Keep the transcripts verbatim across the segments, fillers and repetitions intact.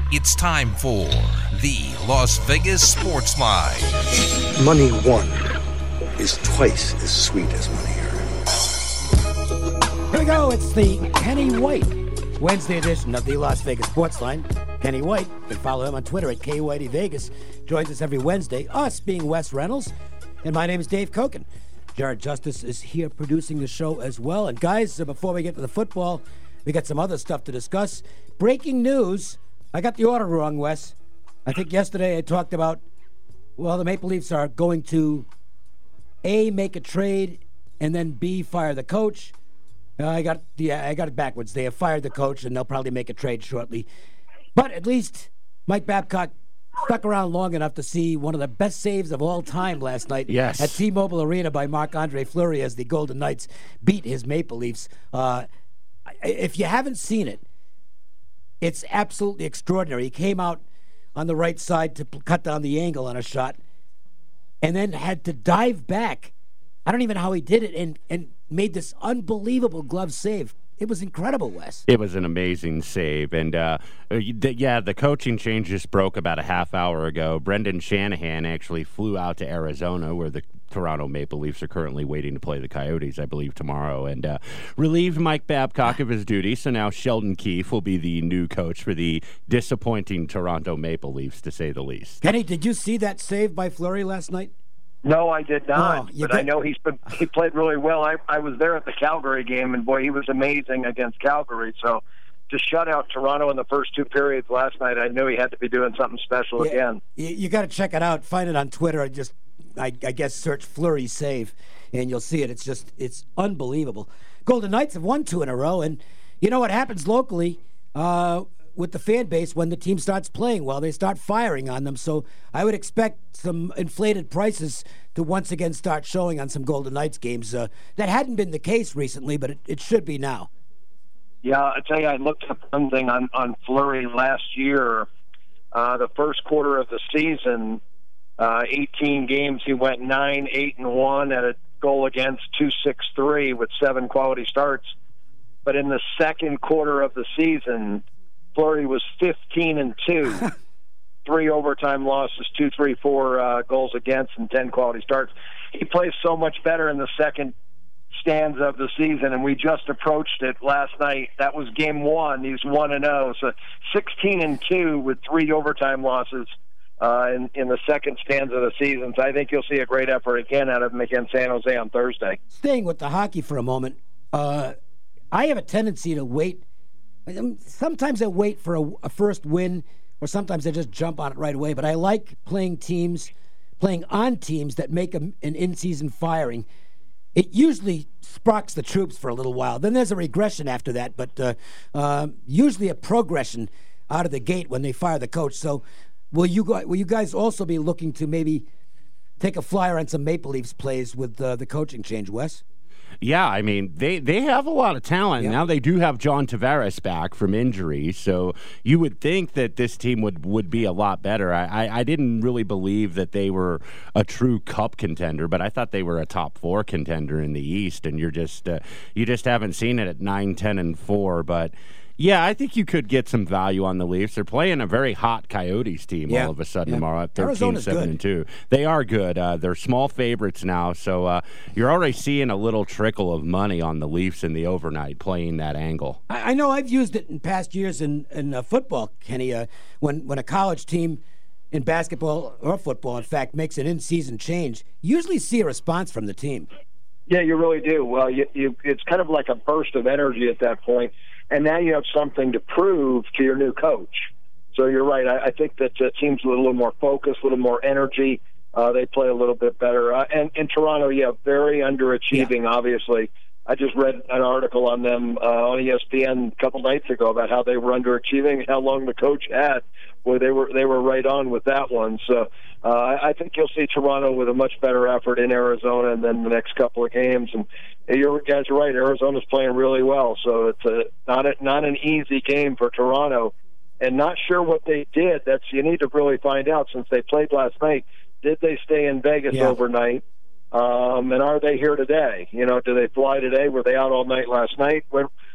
It's time for the Las Vegas Sports Line. Money won is twice as sweet as money earned. Here we go. It's the Kenny White Wednesday edition of the Las Vegas Sports Line. Kenny White, you can follow him on Twitter at K Whitey Vegas. Joins us every Wednesday, us being Wes Reynolds. And my name is Dave Koken. Jared Justice is here producing the show as well. And guys, before we get to the football, we got some other stuff to discuss. Breaking news. I got the order wrong, Wes. I think yesterday I talked about, well, the Maple Leafs are going to A, make a trade, and then B, fire the coach. Uh, I got the I got it backwards. They have fired the coach, and they'll probably make a trade shortly. But at least Mike Babcock stuck around long enough to see one of the best saves of all time last night yes. at T-Mobile Arena by Marc-Andre Fleury as the Golden Knights beat his Maple Leafs. Uh, if you haven't seen it, it's absolutely extraordinary. He came out on the right side to cut down the angle on a shot and then had to dive back. I don't even know how he did it and, and made this unbelievable glove save. It was incredible, Wes. It was an amazing save. And, uh, yeah, the coaching change just broke about a half hour ago. Brendan Shanahan actually flew out to Arizona, where the Toronto Maple Leafs are currently waiting to play the Coyotes, I believe, tomorrow, and uh, relieved Mike Babcock of his duty. So now Sheldon Keefe will be the new coach for the disappointing Toronto Maple Leafs, to say the least. Kenny, did you see that save by Fleury last night? No, I did not, oh, but got... I know he's been, he played really well. I, I was there at the Calgary game, and, boy, he was amazing against Calgary. So to shut out Toronto in the first two periods last night, I knew he had to be doing something special yeah, again. You, you got to check it out. Find it on Twitter. I just, I, I guess, search Fleury save, and you'll see it. It's just, it's unbelievable. Golden Knights have won two in a row, and you know what happens locally uh, with the fan base when the team starts playing well. They start firing on them. So I would expect some inflated prices to once again start showing on some Golden Knights games. Uh, that hadn't been the case recently, but it, it should be now. Yeah, I tell you, I looked up something on, on Fleury last year. Uh, the first quarter of the season, uh, eighteen games, he went nine, eight, and one at a goal against two six three with seven quality starts. But in the second quarter of the season, Fleury was fifteen and two, three overtime losses, two, three, four uh, goals against, and ten quality starts. He plays so much better in the second stanza of the season, and we just approached it last night. That was game one. He's one and zero, so sixteen and two with three overtime losses uh, in in the second stanza of the season. So I think you'll see a great effort again out of him against San Jose on Thursday. Staying with the hockey for a moment, uh, I have a tendency to wait. Sometimes I wait for a, a first win, or sometimes I just jump on it right away. But I like playing teams, playing on teams that make a, an in-season firing. It usually sparks the troops for a little while. Then there's a regression after that, but uh, uh, usually a progression out of the gate when they fire the coach. So will you go, will you guys also be looking to maybe take a flyer on some Maple Leafs plays with uh, the coaching change, Wes? Yeah, I mean, they, they have a lot of talent. Yeah. Now they do have John Tavares back from injury, so you would think that this team would, would be a lot better. I, I, I didn't really believe that they were a true cup contender, but I thought they were a top four contender in the East, and you're just uh, you just haven't seen it at nine, ten, and four, but yeah, I think you could get some value on the Leafs. They're playing a very hot Coyotes team yeah. all of a sudden yeah. tomorrow at thirteen, seven, and two. They are good. Uh, they're small favorites now, so uh, you're already seeing a little trickle of money on the Leafs in the overnight playing that angle. I, I know I've used it in past years in, in uh, football, Kenny, uh, when, when a college team in basketball or football, in fact, makes an in-season change, you usually see a response from the team. Yeah, you really do. Well, you, you, it's kind of like a burst of energy at that point. And now you have something to prove to your new coach. So you're right. I, I think that uh, teams with a little more focus, a little more energy, uh, they play a little bit better. Uh, and in Toronto, yeah, very underachieving, yeah. obviously. I just read an article on them uh, on E S P N a couple nights ago about how they were underachieving and how long the coach had. Boy, they were they were right on with that one. So uh, I think you'll see Toronto with a much better effort in Arizona and then the next couple of games. And you guys are right. Arizona's playing really well, so it's a, not a, not an easy game for Toronto. And not sure what they did. That's you need to really find out since they played last night. Did they stay in Vegas yeah. overnight? Um, and are they here today? You know, do they fly today? Were they out all night last night? When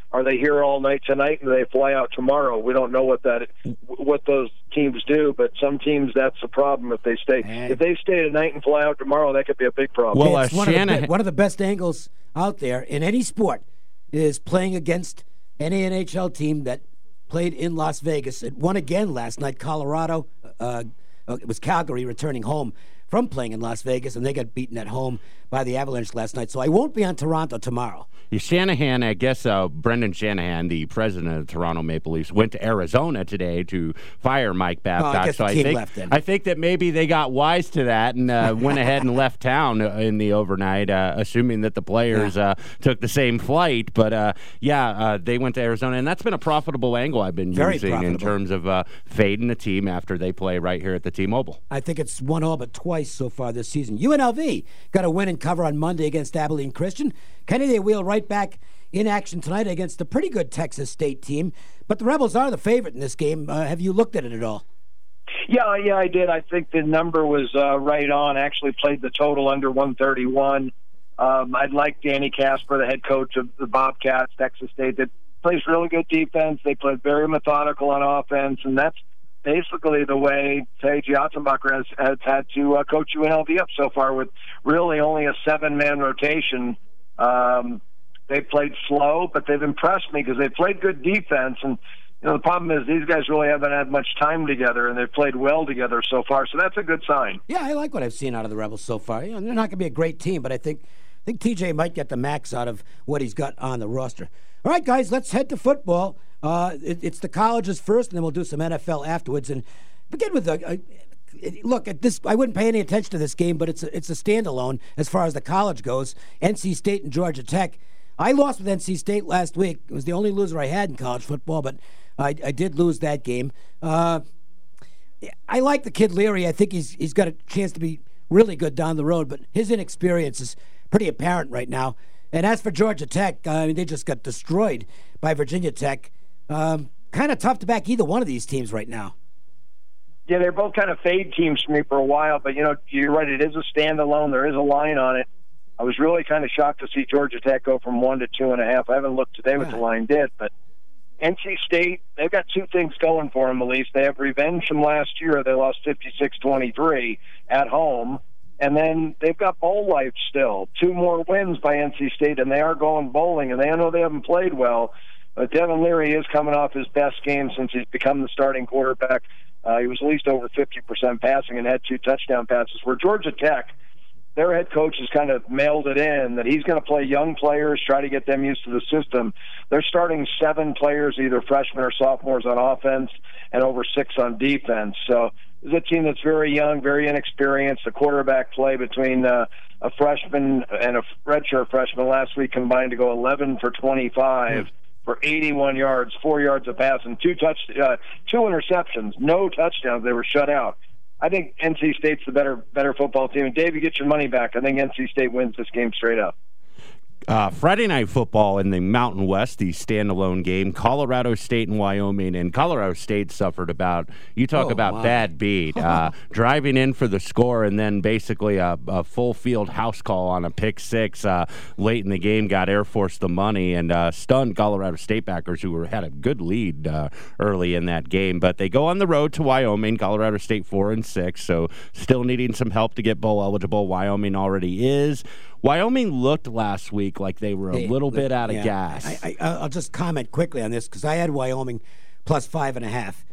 are they here all night tonight and they fly out tomorrow? We don't know what that what those teams do, but some teams, that's the problem if they stay. And if they stay tonight and fly out tomorrow, that could be a big problem. Well, it's uh, one, of the, Shanahan- be- one of the best angles out there in any sport is playing against an N H L team that played in Las Vegas. It won again last night. Colorado, uh, it was Calgary returning home from playing in Las Vegas, and they got beaten at home by the Avalanche last night. So I won't be on Toronto tomorrow. Shanahan, I guess uh, Brendan Shanahan, the president of the Toronto Maple Leafs, went to Arizona today to fire Mike Babcock. Oh, I guess so the I team think left then. I think that maybe they got wise to that and uh, went ahead and left town in the overnight, uh, assuming that the players Yeah. uh, took the same flight. But uh, yeah, uh, they went to Arizona, and that's been a profitable angle I've been Very using in profitable. terms of uh, fading the team after they play right here at the T-Mobile. I think it's won all but twice so far this season. U N L V got a win and cover on Monday against Abilene Christian. Kenny, they wheel right back in action tonight against a pretty good Texas State team. But the Rebels are the favorite in this game. Uh, have you looked at it at all? Yeah, yeah, I did. I think the number was uh, right on. Actually played the total under one thirty-one. Um, I'd like Danny Casper, the head coach of the Bobcats, Texas State, that plays really good defense. They play very methodical on offense, and that's basically the way Tage Ottenbacher has, has had to uh, coach U N L V up so far, with really only a seven-man rotation. Um, they've played slow, but they've impressed me because they've played good defense. And you know, the problem is these guys really haven't had much time together, and they've played well together so far. So that's a good sign. Yeah, I like what I've seen out of the Rebels so far. You know, they're not going to be a great team, but I think I think T J might get the max out of what he's got on the roster. All right, guys, let's head to football. Uh, it, it's the colleges first, and then we'll do some N F L afterwards. And begin with the. Uh, Look, at this, I wouldn't pay any attention to this game, but it's a, it's a standalone as far as the college goes. N C State and Georgia Tech. I lost with N C State last week. It was the only loser I had in college football, but I, I did lose that game. Uh, I like the kid Leary. I think he's he's got a chance to be really good down the road, but his inexperience is pretty apparent right now. And as for Georgia Tech, I mean, they just got destroyed by Virginia Tech. Um, kind of tough to back either one of these teams right now. Yeah, they're both kind of fade teams for me for a while, but, you know, you're right, it is a standalone. There is a line on it. I was really kind of shocked to see Georgia Tech go from one to two and a half. I haven't looked today what the line did, but N C State, they've got two things going for them, at least. They have revenge from last year. They lost fifty-six twenty-three at home, and then they've got bowl life still. Two more wins by N C State, and they are going bowling, and they I know they haven't played well, but Devin Leary is coming off his best game since he's become the starting quarterback. Uh, he was at least over fifty percent passing and had two touchdown passes. Where Georgia Tech, their head coach has kind of mailed it in that he's going to play young players, try to get them used to the system. They're starting seven players, either freshmen or sophomores on offense, and over six on defense. So this is a team that's very young, very inexperienced. The quarterback play between uh, a freshman and a redshirt freshman last week combined to go eleven for twenty-five. Mm-hmm. For eighty-one yards, four yards of passing, two touch, uh, two interceptions, no touchdowns. They were shut out. I think N C State's the better better football team. And Dave, you get your money back. I think N C State wins this game straight up. Uh, Friday Night Football in the Mountain West, the standalone game, Colorado State and Wyoming. And Colorado State suffered about, you talk oh, about wow. bad beat, uh, driving in for the score and then basically a, a full field house call on a pick six uh, late in the game, got Air Force the money and uh, stunned Colorado State backers who were, had a good lead uh, early in that game. But they go on the road to Wyoming, Colorado State four and six, so still needing some help to get bowl eligible. Wyoming already is. Wyoming looked last week like they were a Hey, little bit out of yeah. gas. I, I, I'll just comment quickly on this because I had Wyoming plus five and a half,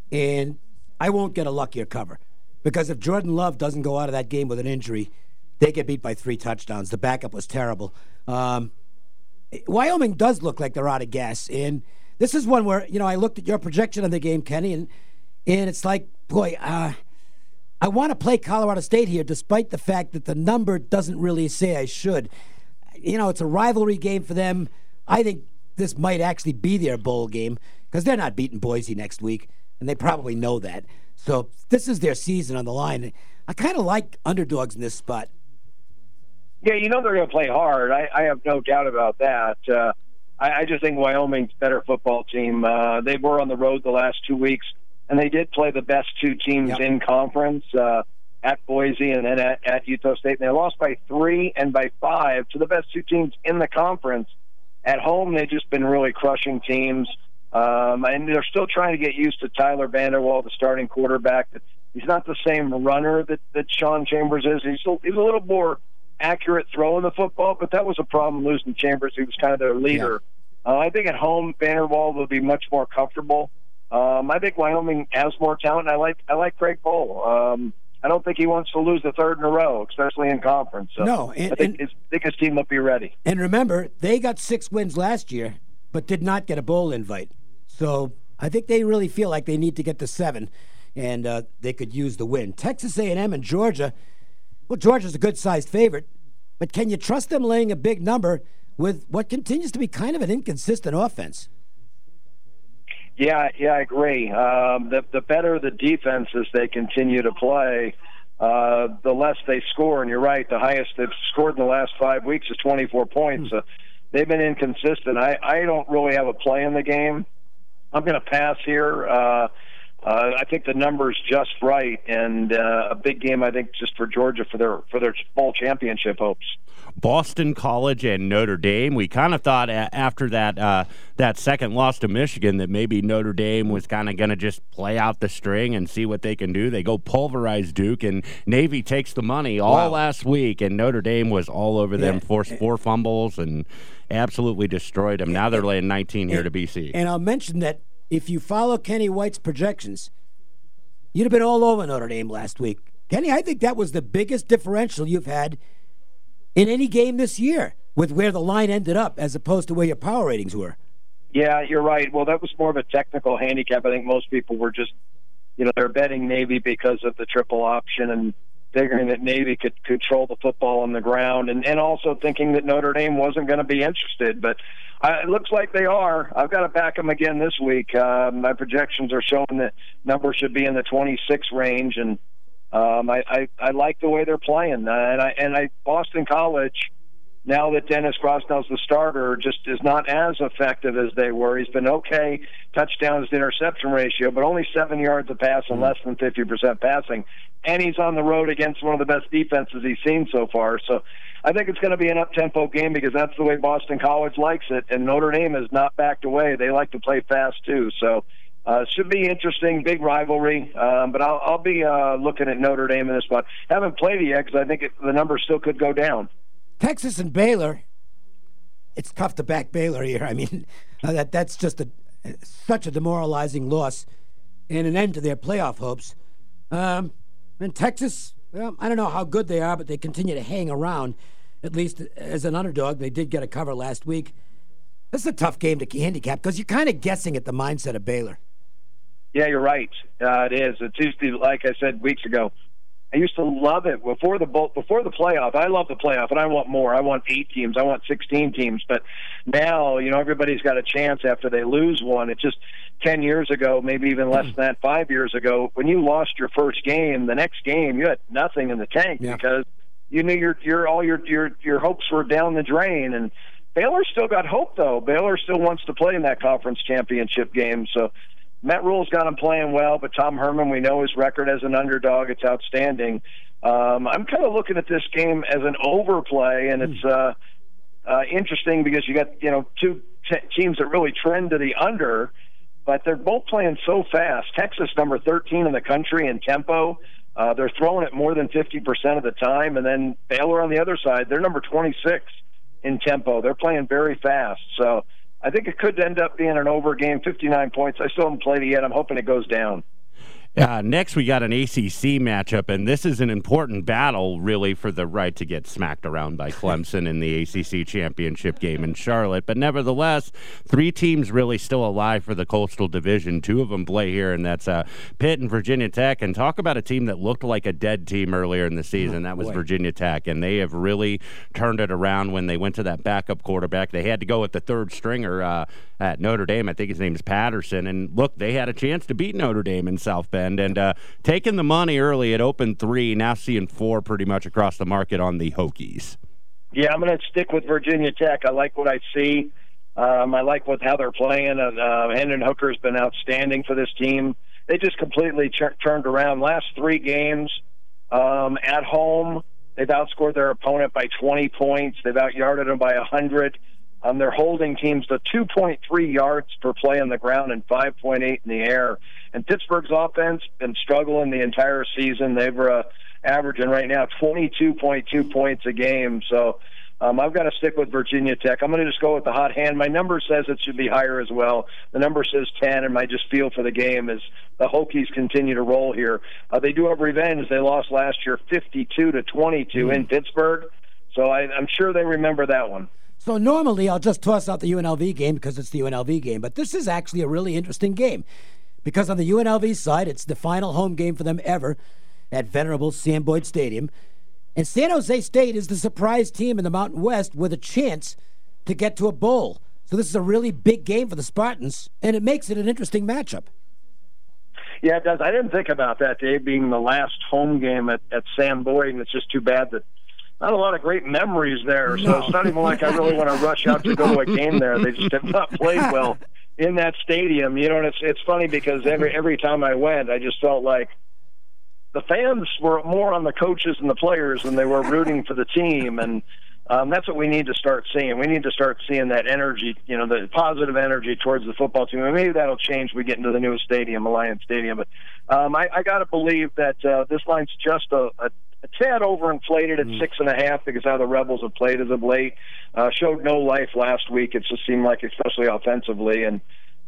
and I won't get a luckier cover because if Jordan Love doesn't go out of that game with an injury, they get beat by three touchdowns. The backup was terrible. Um, Wyoming does look like they're out of gas, and this is one where, you know, I looked at your projection of the game, Kenny, and and it's like, boy, uh, I want to play Colorado State here despite the fact that the number doesn't really say I should. You know, it's a rivalry game for them. I think this might actually be their bowl game because they're not beating Boise next week, and they probably know that. So this is their season on the line. I kind of like underdogs in this spot. Yeah, you know they're going to play hard. I, I have no doubt about that. Uh, I, I just think Wyoming's a better football team. Uh, they were on the road the last two weeks, and they did play the best two teams yep. in conference, uh, at Boise and then at, at Utah State. And they lost by three and by five to the best two teams in the conference. At home, they've just been really crushing teams. Um, and they're still trying to get used to Tyler Vanderwall, the starting quarterback. He's not the same runner that, that Sean Chambers is. He's a, he's a little more accurate throwing the football, but that was a problem losing Chambers. He was kind of their leader. Yeah. Uh, I think at home, Vanderwall will be much more comfortable. Um, I think Wyoming has more talent. I like I like Craig Bohl. Um, I don't think he wants to lose the third in a row, especially in conference. So no, and, I think, and, his, I think his team will be ready. And remember, they got six wins last year, but did not get a bowl invite. So I think they really feel like they need to get to seven, and uh, they could use the win. Texas A and M and Georgia, well, Georgia's a good-sized favorite, but can you trust them laying a big number with what continues to be kind of an inconsistent offense? Yeah, yeah, I agree. Um, the, the better the defenses they continue to play, uh, the less they score. And you're right, the highest they've scored in the last five weeks is twenty-four points. Hmm. Uh, they've been inconsistent. I, I don't really have a play in the game. I'm going to pass here. Uh, uh, I think the number's just right, and uh, a big game, I think, just for Georgia for their for their bowl championship hopes. Boston College and Notre Dame. We kind of thought a- after that uh, that second loss to Michigan that maybe Notre Dame was kind of going to just play out the string and see what they can do. They go pulverize Duke, and Navy takes the money all wow. last week, and Notre Dame was all over them, yeah. forced four fumbles, and absolutely destroyed them. Now they're laying nineteen here and, to B C. And I'll mention that if you follow Kenny White's projections, you'd have been all over Notre Dame last week. Kenny, I think that was the biggest differential you've had in any game this year with where the line ended up as opposed to where your power ratings were. Yeah, you're right. Well, that was more of a technical handicap. I think most people were just, you know, they're betting Navy because of the triple option and figuring that Navy could control the football on the ground, and, and also thinking that Notre Dame wasn't going to be interested. But uh, it looks like they are. I've got to back them again this week. Uh, my projections are showing that number should be in the twenty-six range, and um, I, I, I like the way they're playing. Uh, and I and I Boston College, now that Dennis Crosnell's the starter, just is not as effective as they were. He's been okay, touchdowns to interception ratio, but only seven yards a pass and less than fifty percent passing. And he's on the road against one of the best defenses he's seen so far. So I think it's going to be an up-tempo game because that's the way Boston College likes it. And Notre Dame has not backed away. They like to play fast, too. So uh, it should be interesting, big rivalry. Um, but I'll, I'll be uh, looking at Notre Dame in this spot. Haven't played it yet because I think it, the number still could go down. Texas and Baylor, it's tough to back Baylor here. I mean, uh, that that's just a such a demoralizing loss and an end to their playoff hopes. Um, and Texas, well, I don't know how good they are, but they continue to hang around, at least as an underdog. They did get a cover last week. This is a tough game to handicap because you're kind of guessing at the mindset of Baylor. Yeah, you're right. Uh, it is. It's usually, like I said weeks ago, I used to love it before the before the playoff. I love the playoff, and I want more. I want eight teams. I want sixteen teams. But now, you know, everybody's got a chance after they lose one. It's just ten years ago, maybe even less than that, five years ago, when you lost your first game, the next game you had nothing in the tank yeah. because you knew your your all your your your hopes were down the drain. And Baylor still got hope, though. Baylor still wants to play in that conference championship game. So Matt Rule's got him playing well, but Tom Herman, we know his record as an underdog. It's outstanding. Um, I'm kind of looking at this game as an overplay, and it's uh, uh, interesting because you got you know two t- teams that really trend to the under, but they're both playing so fast. Texas, number thirteen in the country in tempo. Uh, they're throwing it more than fifty percent of the time, and then Baylor on the other side, they're number twenty-six in tempo. They're playing very fast, so I think it could end up being an over game, fifty-nine points. I still haven't played it yet. I'm hoping it goes down. Uh, next, we got an A C C matchup, and this is an important battle, really, for the right to get smacked around by Clemson in the A C C championship game in Charlotte. But nevertheless, three teams really still alive for the Coastal Division. Two of them play here, and that's uh, Pitt and Virginia Tech. And talk about a team that looked like a dead team earlier in the season. That was Virginia Tech, and they have really turned it around when they went to that backup quarterback. They had to go with the third stringer uh, at Notre Dame. I think his name is Patterson. And, look, they had a chance to beat Notre Dame in South Bend. And uh, taking the money early, it opened three, now seeing four pretty much across the market on the Hokies. Yeah, I'm going to stick with Virginia Tech. I like what I see. Um, I like what how they're playing. Uh, uh, Hendon Hooker's been outstanding for this team. They just completely ch- turned around. Last three games um, at home, they've outscored their opponent by twenty points. They've out-yarded them by one hundred. Um, they're holding teams to two point three yards per play on the ground and five point eight in the air. And Pittsburgh's offense been struggling the entire season. They've uh, averaging right now twenty-two point two points a game. So um, I've got to stick with Virginia Tech. I'm going to just go with the hot hand. My number says it should be higher as well. The number says ten, and my just feel for the game is the Hokies continue to roll here. Uh, they do have revenge. They lost last year fifty-two to twenty-two mm. in Pittsburgh. So I, I'm sure they remember that one. So normally I'll just toss out the U N L V game because it's the U N L V game, but this is actually a really interesting game because on the U N L V side, it's the final home game for them ever at venerable Sam Boyd Stadium. And San Jose State is the surprise team in the Mountain West with a chance to get to a bowl. So this is a really big game for the Spartans, and it makes it an interesting matchup. Yeah, it does. I didn't think about that, Dave, being the last home game at, at Sam Boyd, and it's just too bad that not a lot of great memories there. So no. It's not even like I really want to rush out to go to a game there. They just have not played well in that stadium. You know, and it's it's funny because every every time I went, I just felt like the fans were more on the coaches and the players than they were rooting for the team. And um, that's what we need to start seeing. We need to start seeing that energy, you know, the positive energy towards the football team. And maybe that'll change when we get into the newest stadium, Alliance Stadium. But um, I, I got to believe that uh, this line's just a, a A tad overinflated at mm. six and a half because how the Rebels have played as of late. Uh, showed no life last week. It just seemed like, especially offensively. And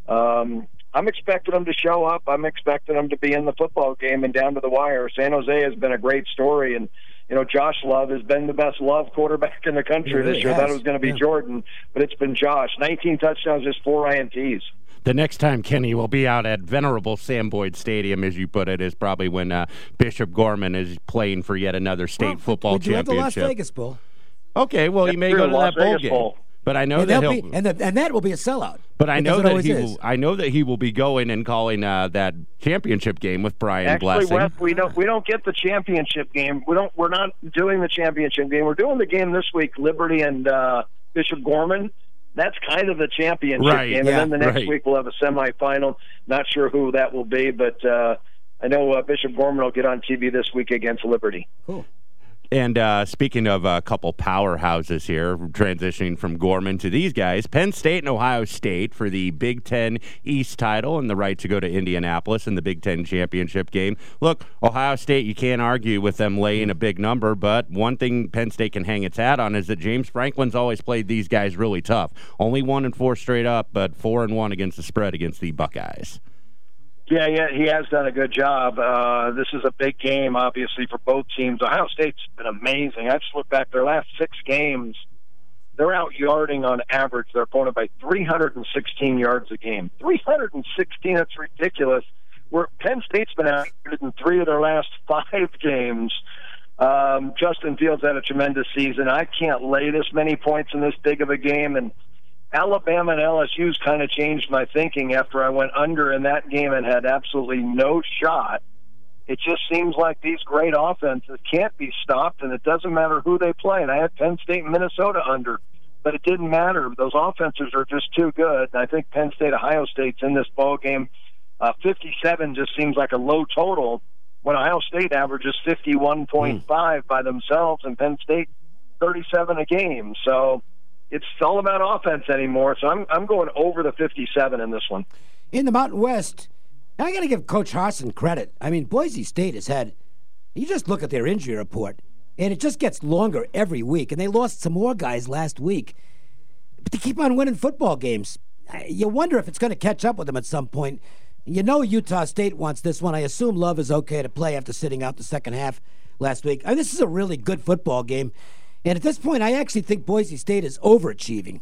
um, I'm expecting them to show up. I'm expecting them to be in the football game and down to the wire. San Jose has been a great story. And, you know, Josh Love has been the best Love quarterback in the country really this year. I thought it was going to be yeah. Jordan, but it's been Josh. nineteen touchdowns, just four I N Ts. The next time Kenny will be out at venerable Sam Boyd Stadium, as you put it, is probably when uh, Bishop Gorman is playing for yet another state well, football would you championship. Would you Las Vegas Bowl? Okay, well, That's you may true, go to Las that bowl Vegas game. Bowl. But I know and that he'll be, and, the, and that will be a sellout. But I know that he is. will. I know that he will be going and calling uh, that championship game with Brian Actually, Blessing. Wes, we don't we don't get the championship game. We don't. We're not doing the championship game. We're doing the game this week. Liberty and uh, Bishop Gorman. That's kind of the championship right, game, yeah, and then the next right. week we'll have a semifinal. Not sure who that will be, but uh, I know uh, Bishop Gorman will get on T V this week against Liberty. Cool. And uh, speaking of a couple powerhouses here, transitioning from Gorman to these guys, Penn State and Ohio State for the Big Ten East title and the right to go to Indianapolis in the Big Ten championship game. Look, Ohio State, you can't argue with them laying a big number, but one thing Penn State can hang its hat on is that James Franklin's always played these guys really tough. Only one and four straight up, but four and one against the spread against the Buckeyes. Yeah, yeah, he has done a good job. Uh, this is a big game, obviously, for both teams. Ohio State's been amazing. I just look back their last six games. They're out yarding on average their opponent by three hundred sixteen yards a game. three hundred sixteen, that's ridiculous. Where Penn State's been out in three of their last five games. Um, Justin Fields had a tremendous season. I can't lay this many points in this big of a game, and Alabama and L S U's kind of changed my thinking after I went under in that game and had absolutely no shot. It just seems like these great offenses can't be stopped, and it doesn't matter who they play. And I had Penn State and Minnesota under, but it didn't matter. Those offenses are just too good. And I think Penn State, Ohio State's in this ball game. Uh, fifty-seven just seems like a low total when Ohio State averages fifty-one point five mm. by themselves, and Penn State thirty-seven a game. So it's all about offense anymore, so I'm I'm going over the fifty-seven in this one. In the Mountain West, I got to give Coach Harsin credit. I mean, Boise State has had, you just look at their injury report, and it just gets longer every week, and they lost some more guys last week. But they keep on winning football games. You wonder if it's going to catch up with them at some point. You know Utah State wants this one. I assume Love is okay to play after sitting out the second half last week. I mean, this is a really good football game. And at this point, I actually think Boise State is overachieving.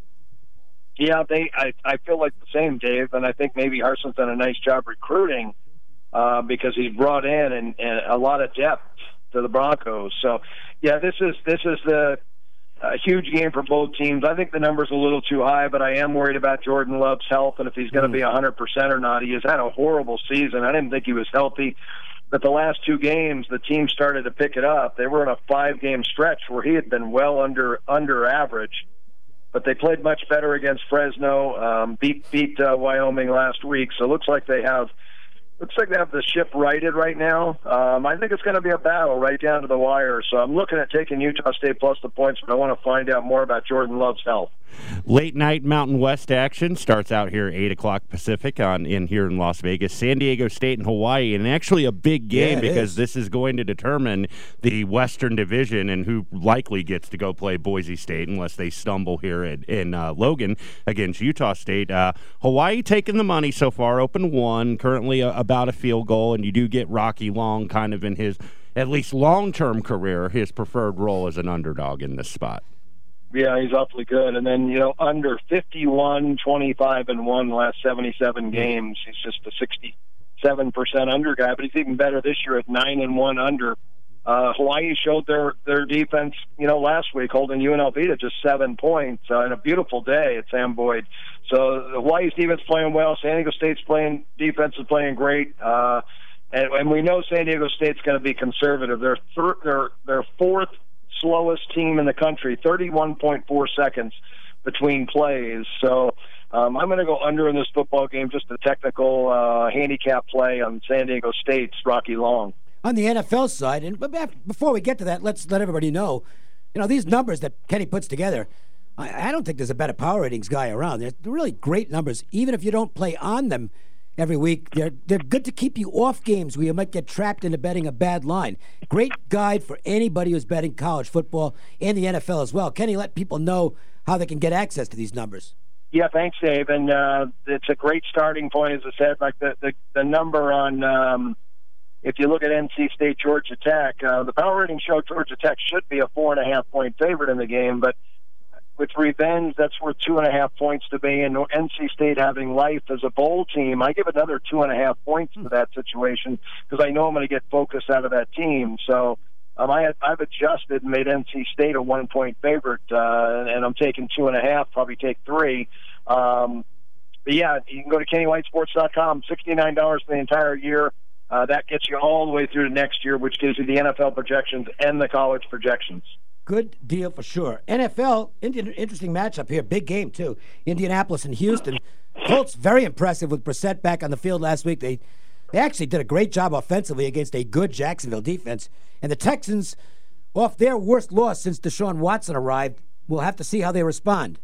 Yeah, they. I, I feel like the same, Dave, and I think maybe Harsin's done a nice job recruiting uh, because he's brought in and, and a lot of depth to the Broncos. So, yeah, this is this is the a huge game for both teams. I think the number's a little too high, but I am worried about Jordan Love's health and if he's going to mm. be one hundred percent or not. He has had a horrible season. I didn't think he was healthy. But the last two games, the team started to pick it up. They were in a five-game stretch where he had been well under under average. But they played much better against Fresno, um, beat beat uh, Wyoming last week. So it looks like they have Looks like they have the ship righted right now. Um, I think it's going to be a battle right down to the wire. So I'm looking at taking Utah State plus the points, but I want to find out more about Jordan Love's health. Late night Mountain West action starts out here eight o'clock Pacific on in here in Las Vegas. San Diego State and Hawaii, and actually a big game yeah, because is. this is going to determine the Western Division and who likely gets to go play Boise State unless they stumble here at, in uh, Logan against Utah State. Uh, Hawaii taking the money so far, open one, currently a, about a field goal, and you do get Rocky Long kind of in his at least long-term career, his preferred role as an underdog in this spot. Yeah, he's awfully good. And then, you know, under fifty-one, twenty-five, and one the last seventy-seven games. He's just a sixty-seven percent under guy, but he's even better this year at nine and one under. Uh, Hawaii showed their, their defense, you know, last week, holding U N L V to just seven points uh, in a beautiful day at Sam Boyd. So Hawaii's defense playing well. San Diego State's playing defense is playing great. Uh, and, and we know San Diego State's going to be conservative. They're thir- they're they're fourth slowest team in the country, thirty-one point four seconds between plays. So um, I'm going to go under in this football game, just a technical uh, handicap play on San Diego State's Rocky Long. On the N F L side, and before we get to that, let's let everybody know, you know, these numbers that Kenny puts together, I, I don't think there's a better power ratings guy around. They're really great numbers, even if you don't play on them every week. They're, they're good to keep you off games where you might get trapped into betting a bad line. Great guide for anybody who's betting college football and the N F L as well. Kenny, let people know how they can get access to these numbers. Yeah, thanks, Dave. And uh, it's a great starting point, as I said. Like the, the, the number on, um, if you look at N C State, Georgia Tech, uh, the power rating show Georgia Tech should be a four and a half point favorite in the game, but with revenge, that's worth two and a half points to me. And N C State having life as a bowl team, I give another two and a half points to that situation because I know I'm going to get focus out of that team. So um, I, I've adjusted and made N C State a one-point favorite, uh, and I'm taking two and a half, probably take three. Um, but, yeah, you can go to Kenny White Sports dot com, sixty-nine dollars for the entire year. Uh, that gets you all the way through to next year, which gives you the N F L projections and the college projections. Good deal for sure. N F L, Indian, interesting matchup here. Big game, too. Indianapolis and Houston. Colts very impressive with Brissett back on the field last week. They they actually did a great job offensively against a good Jacksonville defense. And the Texans, off their worst loss since Deshaun Watson arrived, we'll have to see how they respond.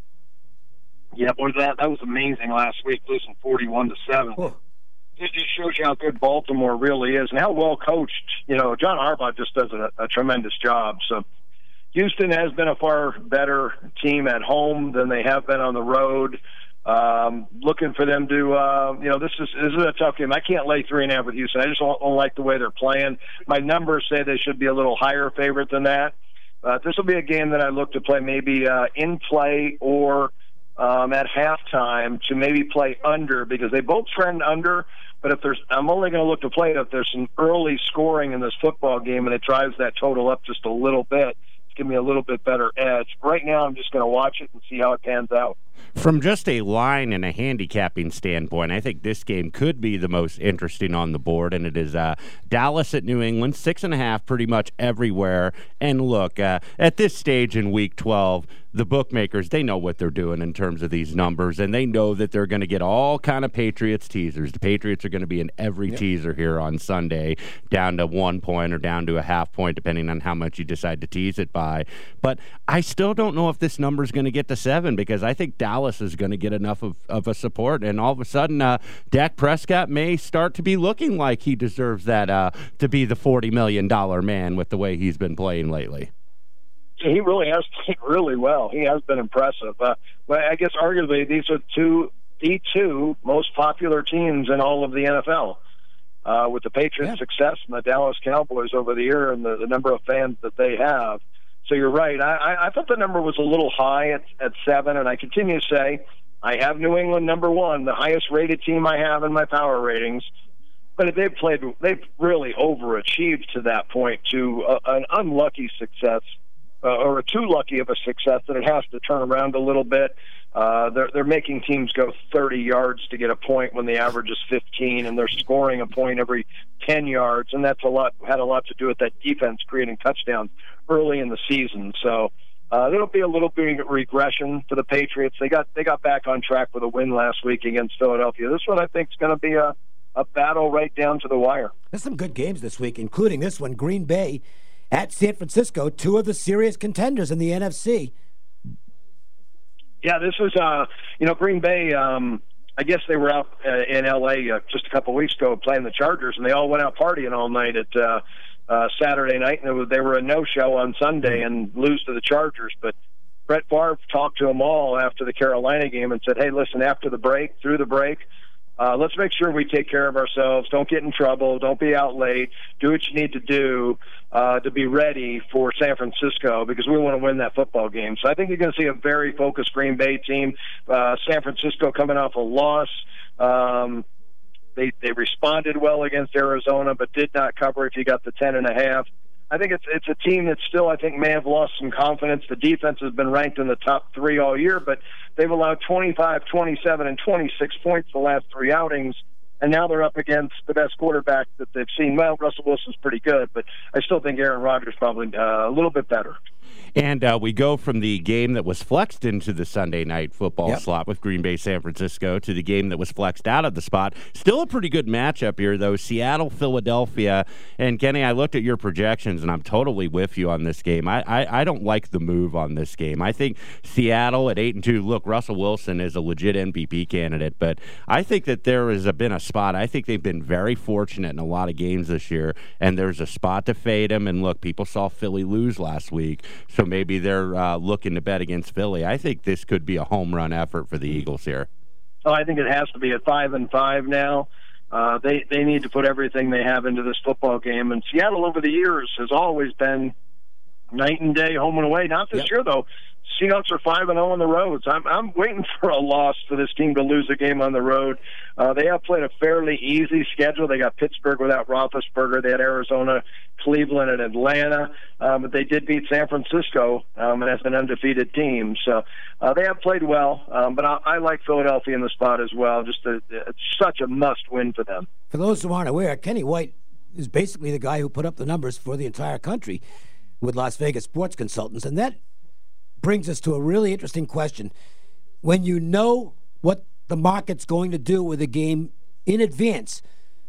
Yeah, boy, that, that was amazing last week, losing forty-one to seven. Oh. It just shows you how good Baltimore really is and how well coached. You know, John Harbaugh just does a, a tremendous job. So Houston has been a far better team at home than they have been on the road. Um, looking for them to, uh, you know, this is this is a tough game. I can't lay three and a half with Houston. I just don't, don't like the way they're playing. My numbers say they should be a little higher favorite than that. Uh, this will be a game that I look to play maybe uh, in play or um, at halftime to maybe play under because they both trend under. But if there's, I'm only going to look to play it if there's some early scoring in this football game and it drives that total up just a little bit. Give me a little bit better edge. Right now, I'm just going to watch it and see how it pans out. From just a line and a handicapping standpoint, I think this game could be the most interesting on the board, and it is uh, Dallas at New England, six and a half pretty much everywhere. And look, uh, at this stage in Week twelve, the bookmakers, they know what they're doing in terms of these numbers, and they know that they're going to get all kind of Patriots teasers. The Patriots are going to be in every yep. teaser here on Sunday, down to one point or down to a half point, depending on how much you decide to tease it by. But I still don't know if this number is going to get to seven because I think Dallas is going to get enough of, of a support, and all of a sudden, uh, Dak Prescott may start to be looking like he deserves that uh, to be the forty million dollars man with the way he's been playing lately. He really has played really well. He has been impressive. Uh, but I guess arguably these are two the two most popular teams in all of the N F L. Uh, with the Patriots' yeah. success and the Dallas Cowboys over the year and the, the number of fans that they have. So you're right. I, I, I thought the number was a little high at, at seven, and I continue to say I have New England number one, the highest-rated team I have in my power ratings. But they've played, they've really overachieved to that point to a, an unlucky success. Uh, or a too lucky of a success that it has to turn around a little bit. Uh, they're they're making teams go thirty yards to get a point when the average is fifteen, and they're scoring a point every ten yards, and that's a lot had a lot to do with that defense creating touchdowns early in the season. So uh, there'll be a little bit of regression for the Patriots. They got they got back on track with a win last week against Philadelphia. This one I think is going to be a a battle right down to the wire. There's some good games this week, including this one, Green Bay at San Francisco, two of the serious contenders in the N F C. Yeah, this was, uh, you know, Green Bay, um, I guess they were out uh, in L A uh, just a couple of weeks ago playing the Chargers, and they all went out partying all night at uh, uh, Saturday night, and it was, they were a no-show on Sunday and lose to the Chargers. But Brett Favre talked to them all after the Carolina game and said, hey, listen, after the break, through the break, Uh, let's make sure we take care of ourselves. Don't get in trouble. Don't be out late. Do what you need to do uh, to be ready for San Francisco because we want to win that football game. So I think you're going to see a very focused Green Bay team. Uh, San Francisco coming off a loss. Um, they they responded well against Arizona, but did not cover if you got the ten and a half. I think it's it's a team that still, I think, may have lost some confidence. The defense has been ranked in the top three all year, but they've allowed twenty-five, twenty-seven, and twenty-six points the last three outings, and now they're up against the best quarterback that they've seen. Well, Russell Wilson's pretty good, but I still think Aaron Rodgers probably uh, a little bit better. And uh, we go from the game that was flexed into the Sunday night football yep. slot with Green Bay, San Francisco, to the game that was flexed out of the spot. Still a pretty good matchup here, though. Seattle, Philadelphia. And, Kenny, I looked at your projections, and I'm totally with you on this game. I, I, I don't like the move on this game. I think Seattle at eight and two, look, Russell Wilson is a legit M V P candidate, but I think that there has been a spot. I think they've been very fortunate in a lot of games this year, and there's a spot to fade them. And, look, people saw Philly lose last week, so maybe they're uh, looking to bet against Philly. I think this could be a home run effort for the Eagles here. Oh, I think it has to be at five and five now. Uh, they they need to put everything they have into this football game. And Seattle over the years has always been night and day, home and away. Not this yep. year though. Seahawks are five and zero on the road. So I'm I'm waiting for a loss for this team to lose a game on the road. Uh, they have played a fairly easy schedule. They got Pittsburgh without Roethlisberger. They had Arizona, Cleveland, and Atlanta. Um, but they did beat San Francisco, um, and that's an undefeated team. So uh, they have played well. Um, but I, I like Philadelphia in the spot as well. Just a, it's such a must-win for them. For those who aren't aware, Kenny White is basically the guy who put up the numbers for the entire country with Las Vegas Sports Consultants, and that brings us to a really interesting question. When you know what the market's going to do with a game in advance,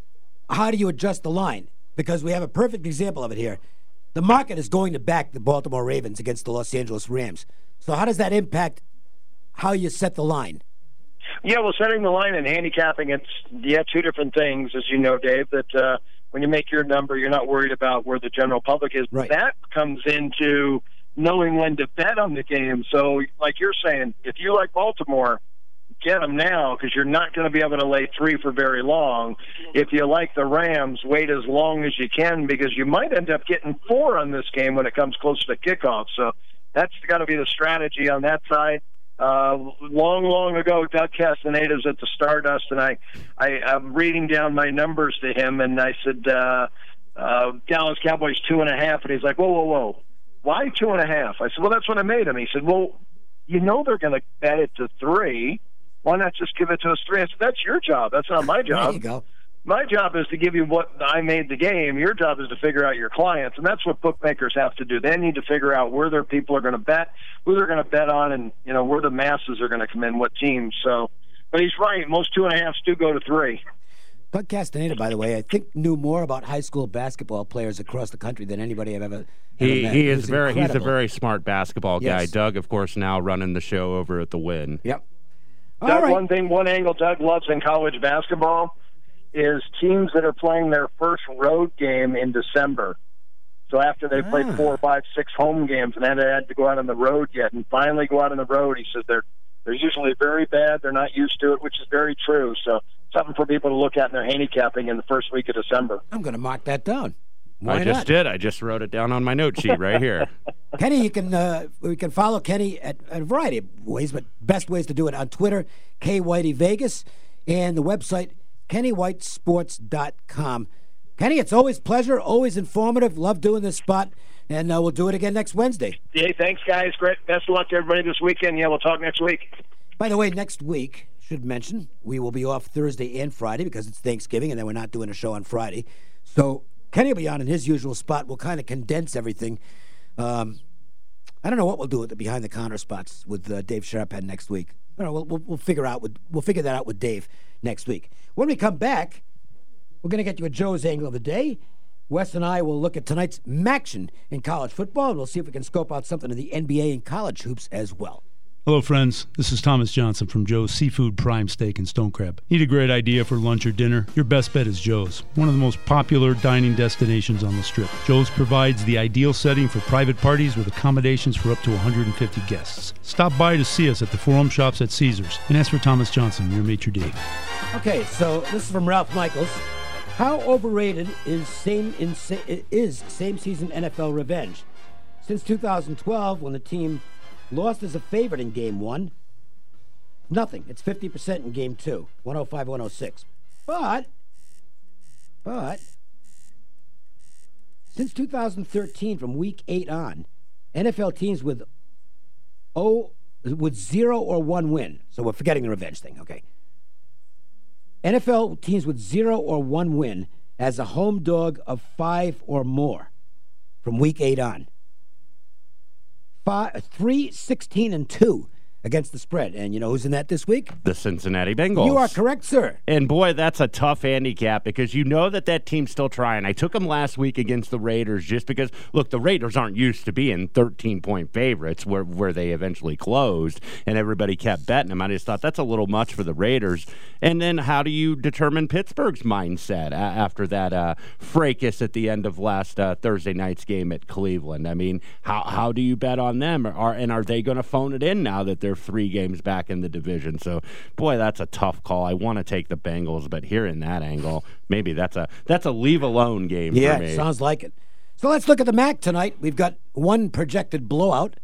how do you adjust the line? Because we have a perfect example of it here. The market is going to back the Baltimore Ravens against the Los Angeles Rams. So how does that impact how you set the line? Yeah, well, setting the line and handicapping, it's yeah, two different things, as you know, Dave, that uh, when you make your number, you're not worried about where the general public is. Right. That comes into knowing when to bet on the game. So, like you're saying, if you like Baltimore, get them now because you're not going to be able to lay three for very long. If you like the Rams, wait as long as you can because you might end up getting four on this game when it comes close to kickoff. So that's got to be the strategy on that side. Uh, long, long ago, Doug Castaneda was at the Stardust, and I, I, I'm reading down my numbers to him, and I said, uh, uh, Dallas Cowboys two and a half, and he's like, whoa, whoa, whoa. Why two and a half? I said, well, that's what I made him. He said, well, you know they're going to bet it to three. Why not just give it to us three? I said, that's your job. That's not my job. There you go. My job is to give you what I made the game. Your job is to figure out your clients, and that's what bookmakers have to do. They need to figure out where their people are going to bet, who they're going to bet on, and you know where the masses are going to come in, what teams. So, but he's right. Most two and a halves do go to three. Doug Castaneda, by the way, I think knew more about high school basketball players across the country than anybody I've ever. He ever he met. is very incredible. he's a very smart basketball guy. Yes. Doug, of course, now running the show over at the Win. Yep. Doug, All right. one thing, one angle Doug loves in college basketball is teams that are playing their first road game in December. So after they Ah. played four, five, six home games and then they had to go out on the road yet and finally go out on the road, he says they're they're usually very bad. They're not used to it, which is very true. So something for people to look at in their handicapping in the first week of December. I'm going to mark that down. Why I just not? did. I just wrote it down on my note sheet right here. Kenny, you can uh, we can follow Kenny at, at a variety of ways, but best ways to do it on Twitter, K Whitey Vegas, and the website Kenny White Sports dot com. Kenny, it's always pleasure, always informative. Love doing this spot, and uh, we'll do it again next Wednesday. Hey, thanks, guys. Great. Best of luck to everybody this weekend. Yeah, we'll talk next week. By the way, next week, should mention, we will be off Thursday and Friday because it's Thanksgiving, and then we're not doing a show on Friday. So Kenny will be on in his usual spot. We'll kind of condense everything. Um, I don't know what we'll do with the behind the counter spots with uh, Dave Sharphead next week. I don't know, we'll, we'll, we'll figure out with we'll figure that out with Dave next week. When we come back, We're going to get you a Joe's Angle of the Day. Wes and I will look at tonight's Maction in college football, and we'll see if we can scope out something in the N B A and college hoops as well. Hello, friends. This is Thomas Johnson from Joe's Seafood Prime Steak and Stone Crab. Need a great idea for lunch or dinner? Your best bet is Joe's, one of the most popular dining destinations on the Strip. Joe's provides the ideal setting for private parties with accommodations for up to one hundred fifty guests. Stop by to see us at the Forum Shops at Caesars and ask for Thomas Johnson, your maitre d'. Okay, so this is from Ralph Michaels. How overrated is same in, is same-season N F L revenge? Since two thousand twelve, when the team lost as a favorite in game one, nothing. It's fifty percent in game two, one oh five one oh six. But, but, since two thousand thirteen, from week eight on, N F L teams with oh, with zero or one win, so we're forgetting the revenge thing, okay? N F L teams with zero or one win as a home dog of five or more from week eight on. Five, three, sixteen, and two against the spread. And you know who's in that this week? The Cincinnati Bengals. You are correct, sir. And boy, that's a tough handicap because you know that that team's still trying. I took them last week against the Raiders just because, look, the Raiders aren't used to being thirteen-point favorites where, where they eventually closed, and everybody kept betting them. I just thought that's a little much for the Raiders. And then how do you determine Pittsburgh's mindset a- after that uh, fracas at the end of last uh, Thursday night's game at Cleveland? I mean, how how do you bet on them? Are, and are they going to phone it in now that they're three games back in the division? So, boy, that's a tough call. I want to take the Bengals, but here in that angle, maybe that's a that's a leave alone game yeah, for me. Yeah, sounds like it. So let's look at the M A C tonight. We've got one projected blowout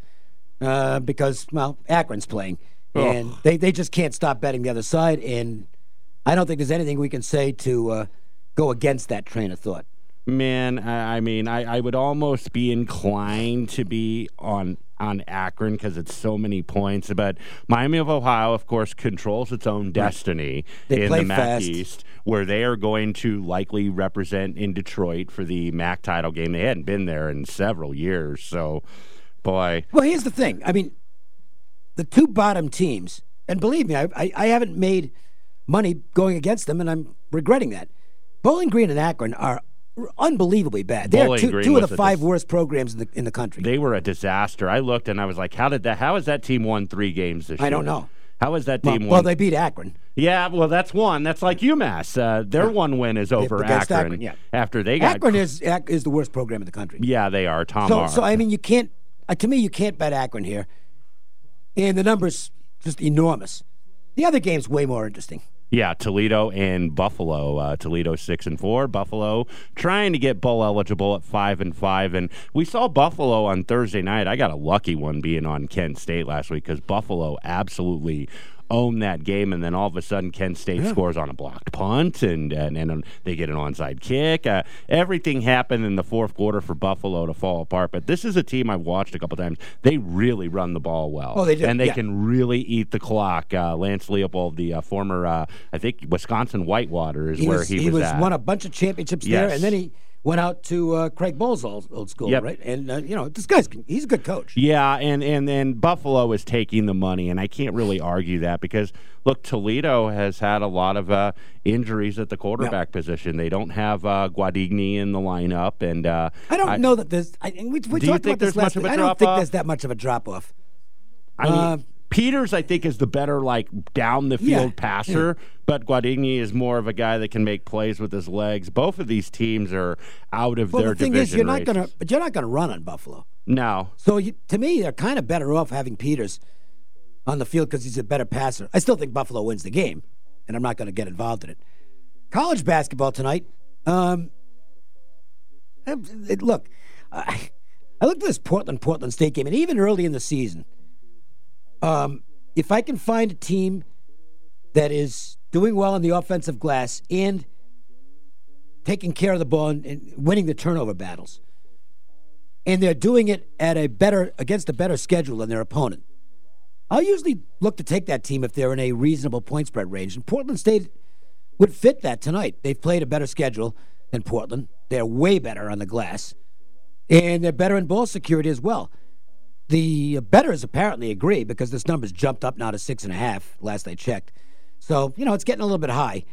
uh, because, well, Akron's playing. And oh. they, they just can't stop betting the other side, and I don't think there's anything we can say to uh, go against that train of thought. Man, I, I mean, I, I would almost be inclined to be on on Akron because it's so many points. But Miami of Ohio, of course, controls its own destiny they in play the M A C fast. East, where they are going to likely represent in Detroit for the M A C title game. They hadn't been there in several years, so, boy. Well, here's the thing. I mean, the two bottom teams, and believe me, I, I, I haven't made money going against them, and I'm regretting that. Bowling Green and Akron are unbelievably bad. They Bowling are two, Green two of was the a five dis- worst programs in the in the country. They were a disaster. I looked and I was like, how did that? How has that team won three games this year? I don't know. How has that well, team won? Well, they beat Akron. Yeah, well, that's one. That's like UMass. Uh, their Yeah. one win is over Against Akron. Akron, yeah. After they got Akron is is the worst program in the country. Yeah, they are. Tom So, R. so I mean, you can't. Uh, to me, you can't bet Akron here, and the numbers just enormous. The other game's way more interesting. Yeah, Toledo and Buffalo. Uh, Toledo six and four. Buffalo trying to get bowl eligible at five and five. And we saw Buffalo on Thursday night. I got a lucky one being on Kent State last week because Buffalo absolutely own that game, and then all of a sudden Kent State yeah. scores on a blocked punt, and and, and they get an onside kick. Uh, everything happened in the fourth quarter for Buffalo to fall apart. But this is a team I've watched a couple times. They really run the ball well. Oh, they do. And they yeah. can really eat the clock. Uh, Lance Leopold, the uh, former, uh, I think, Wisconsin Whitewater is he where was, he was He was at. won a bunch of championships Yes. there, and then he went out to uh, Craig Bowles' old, old school, Yep. right? And, uh, you know, this guy's, he's a good coach. Yeah, and, and, and Buffalo is taking the money, and I can't really argue that because, look, Toledo has had a lot of uh, injuries at the quarterback Yep. position. They don't have uh, Guadigny in the lineup. and uh, I don't I, know that there's – we, we Do you talked think about this there's much last of week. a I don't think drop-off? there's that much of a drop-off. I mean, Uh, Peters, I think, is the better, like, down-the-field Yeah, passer, but Guadigny is more of a guy that can make plays with his legs. Both of these teams are out of Well, their the thing division is, you're not races. going to – but you're not going to run on Buffalo. No. So, you, to me, they're kind of better off having Peters on the field because he's a better passer. I still think Buffalo wins the game, and I'm not going to get involved in it. College basketball tonight. Um, it, look, I, I looked at this Portland-Portland State game, and even early in the season, um, if I can find a team that is doing well on the offensive glass and taking care of the ball and, and winning the turnover battles, and they're doing it at a better against a better schedule than their opponent, I'll usually look to take that team if they're in a reasonable point spread range. And Portland State would fit that tonight. They've played a better schedule than Portland. They're way better on the glass. And they're better in ball security as well. The bettors apparently agree because this number's jumped up now to six and a half last I checked. So, you know, it's getting a little bit high.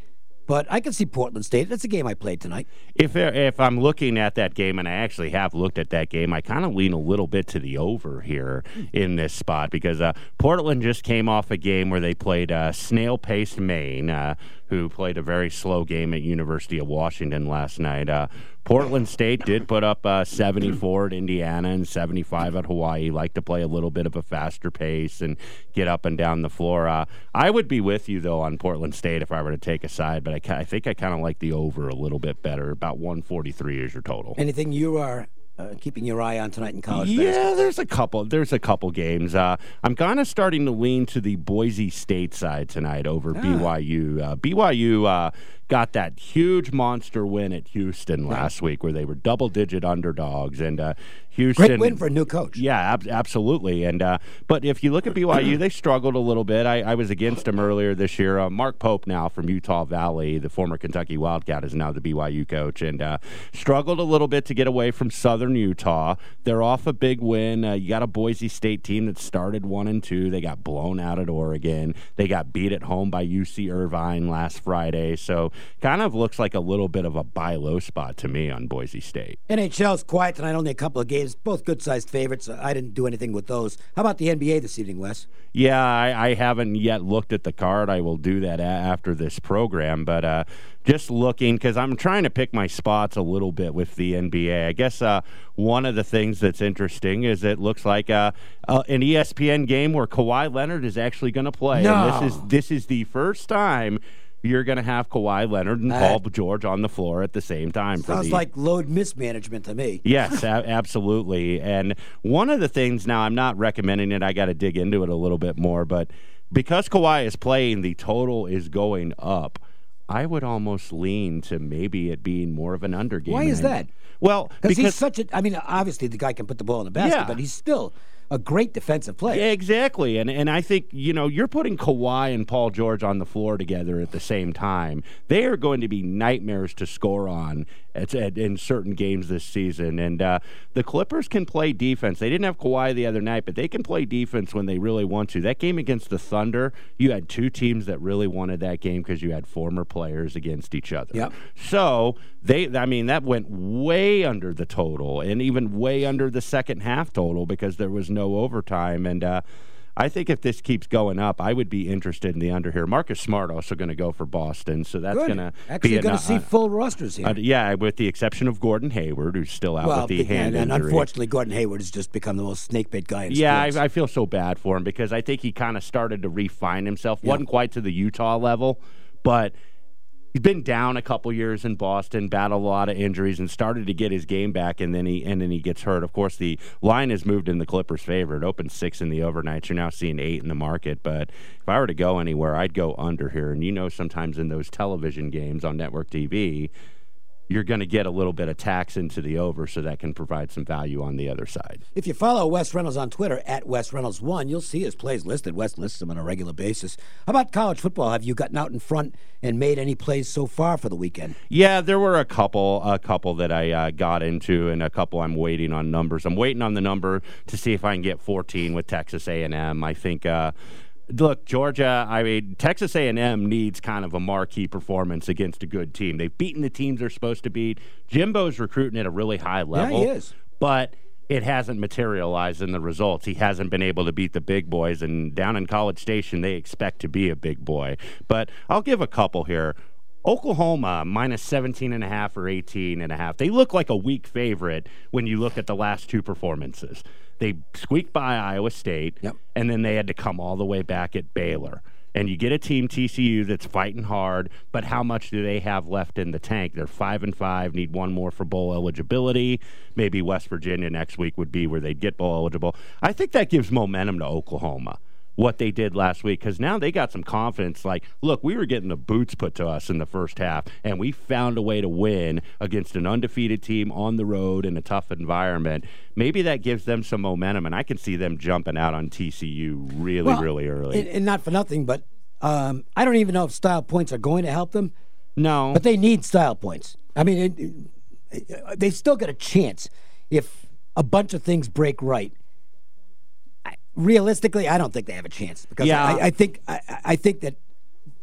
But I can see Portland State. That's a game I played tonight. If if I'm looking at that game, and I actually have looked at that game, I kind of lean a little bit to the over here in this spot because uh, Portland just came off a game where they played uh, snail-paced Maine, uh, who played a very slow game at University of Washington last night. Uh, Portland State did put up uh, seventy-four at Indiana and seventy-five at Hawaii. Like to play a little bit of a faster pace and get up and down the floor. Uh, I would be with you, though, on Portland State if I were to take a side, but I, ca- I think I kind of like the over a little bit better. About one forty-three is your total. Anything you are uh, keeping your eye on tonight in college Yeah, basketball? there's a couple. There's a couple games. Uh, I'm kind of starting to lean to the Boise State side tonight over Ah. B Y U. Uh, B Y U uh, got that huge monster win at Houston last week, where they were double-digit underdogs, and uh, Houston. Great win for a new coach. Yeah, ab- absolutely. And uh, but if you look at B Y U, they struggled a little bit. I, I was against them earlier this year. Uh, Mark Pope, now from Utah Valley, the former Kentucky Wildcat, is now the B Y U coach, and uh, struggled a little bit to get away from Southern Utah. They're off a big win. Uh, you got a Boise State team that started one and two. They got blown out at Oregon. They got beat at home by U C Irvine last Friday. So kind of looks like a little bit of a buy low spot to me on Boise State. N H L's quiet tonight, only a couple of games, both good-sized favorites. I didn't do anything with those. How about the N B A this evening, Wes? Yeah, I, I haven't yet looked at the card. I will do that a- after this program, but uh, just looking, because I'm trying to pick my spots a little bit with the N B A. I guess uh, one of the things that's interesting is it looks like uh, uh, an E S P N game where Kawhi Leonard is actually going to play. No. And this is this is the first time you're going to have Kawhi Leonard and Uh, Paul George on the floor at the same time. for Sounds the, like load mismanagement to me. Yes, a- absolutely. And one of the things, now I'm not recommending it, I got to dig into it a little bit more, but because Kawhi is playing, the total is going up. I would almost lean to maybe it being more of an under game. Why is And I- that? Well, Because he's because such a, I mean, obviously the guy can put the ball in the basket, Yeah. but he's still a great defensive player. Yeah, exactly. And and I think, you know, you're putting Kawhi and Paul George on the floor together at the same time. They are going to be nightmares to score on at, at, in certain games this season. And uh, the Clippers can play defense. They didn't have Kawhi the other night, but they can play defense when they really want to. That game against the Thunder, you had two teams that really wanted that game because you had former players against each other. Yep. So they, I mean, that went way under the total and even way under the second half total because there was no overtime. And uh, I think if this keeps going up, I would be interested in the under here. Marcus Smart also going to go for Boston, so that's Good. going to Actually be going an, to see uh, full rosters here. uh, yeah, with the exception of Gordon Hayward, who's still out well, with the and, hand and injury. unfortunately, Gordon Hayward has just become the most snake-bait guy in Yeah, sports. I, I feel so bad for him because I think he kind of started to refine himself. Yeah. Wasn't quite to the Utah level, but he's been down a couple years in Boston, battled a lot of injuries, and started to get his game back, and then he and then he gets hurt. Of course, the line has moved in the Clippers' favor. It opened six in the overnight. You're now seeing eight in the market. But if I were to go anywhere, I'd go under here. And you know, sometimes in those television games on network T V, you're going to get a little bit of tax into the over, so that can provide some value on the other side. If you follow Wes Reynolds on Twitter, at Wes Reynolds one, you'll see his plays listed. Wes lists them on a regular basis. How about college football? Have you gotten out in front and made any plays so far for the weekend? Yeah, there were a couple, a couple that I uh, got into, and a couple I'm waiting on numbers. I'm waiting on the number to see if I can get fourteen with Texas A and M. I think. Uh, Look, Georgia, I mean, Texas A and M needs kind of a marquee performance against a good team. They've beaten the teams they're supposed to beat. Jimbo's recruiting at a really high level. Yeah, he is. But it hasn't materialized in the results. He hasn't been able to beat the big boys, and down in College Station, they expect to be a big boy. But I'll give a couple here. Oklahoma, minus seventeen and a half or eighteen and a half. They look like a weak favorite when you look at the last two performances. They squeaked by Iowa State, Yep. and then they had to come all the way back at Baylor. And you get a team, T C U, that's fighting hard, but how much do they have left in the tank? They're five and five, need one more for bowl eligibility. Maybe West Virginia next week would be where they'd get bowl eligible. I think that gives momentum to Oklahoma, what they did last week, because now they got some confidence. Like, look, we were getting the boots put to us in the first half, and we found a way to win against an undefeated team on the road in a tough environment. Maybe that gives them some momentum, and I can see them jumping out on T C U really, Well, really early. And, and not for nothing, but um, I don't even know if style points are going to help them, no. but they need style points. I mean, it, it, they still got a chance if a bunch of things break right. I, realistically, I don't think they have a chance because Yeah. I, I think I, I think that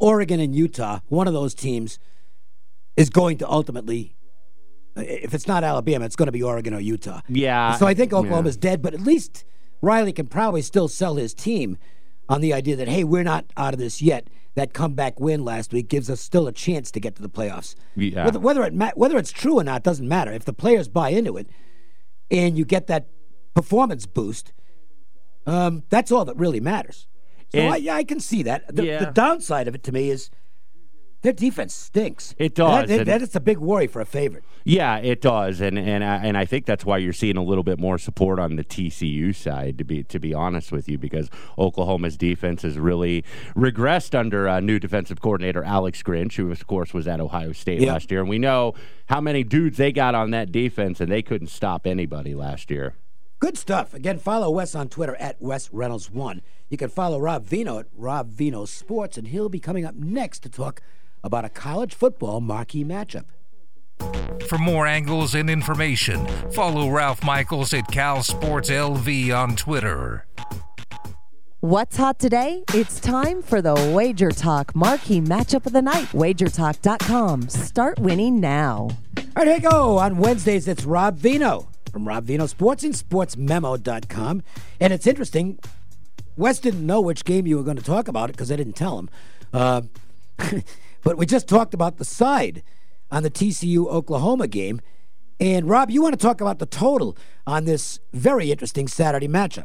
Oregon and Utah, one of those teams is going to ultimately, if it's not Alabama, it's going to be Oregon or Utah. Yeah. So I think Oklahoma's yeah. dead, but at least Riley can probably still sell his team on the idea that, hey, we're not out of this yet. That comeback win last week gives us still a chance to get to the playoffs. Yeah. Whether, whether, it ma- whether it's true or not doesn't matter. If the players buy into it and you get that performance boost, um, that's all that really matters. So And- I, yeah, I can see that. The, Yeah. the downside of it to me is their defense stinks. It does, That, that, and- that is a big worry for a favorite. Yeah, it does, and and I, and I think that's why you're seeing a little bit more support on the T C U side. To be to be honest with you, because Oklahoma's defense has really regressed under uh, new defensive coordinator Alex Grinch, who of course was at Ohio State Yeah. last year, and we know how many dudes they got on that defense, and they couldn't stop anybody last year. Good stuff. Again, follow Wes on Twitter at Wes Reynolds one. You can follow Rob Vino at Rob Vino Sports, and he'll be coming up next to talk about a college football marquee matchup. For more angles and information, follow Ralph Michaels at Cal Sports L V on Twitter. What's hot today? It's time for the Wager Talk marquee matchup of the night. wager talk dot com. Start winning now. All right, here we go. On Wednesdays, it's Rob Vino from Rob Vino Sports and sports memo dot com. And it's interesting, Wes didn't know which game you were going to talk about it because I didn't tell him. Uh, but we just talked about the side on the T C U-Oklahoma game. And, Rob, you want to talk about the total on this very interesting Saturday matchup.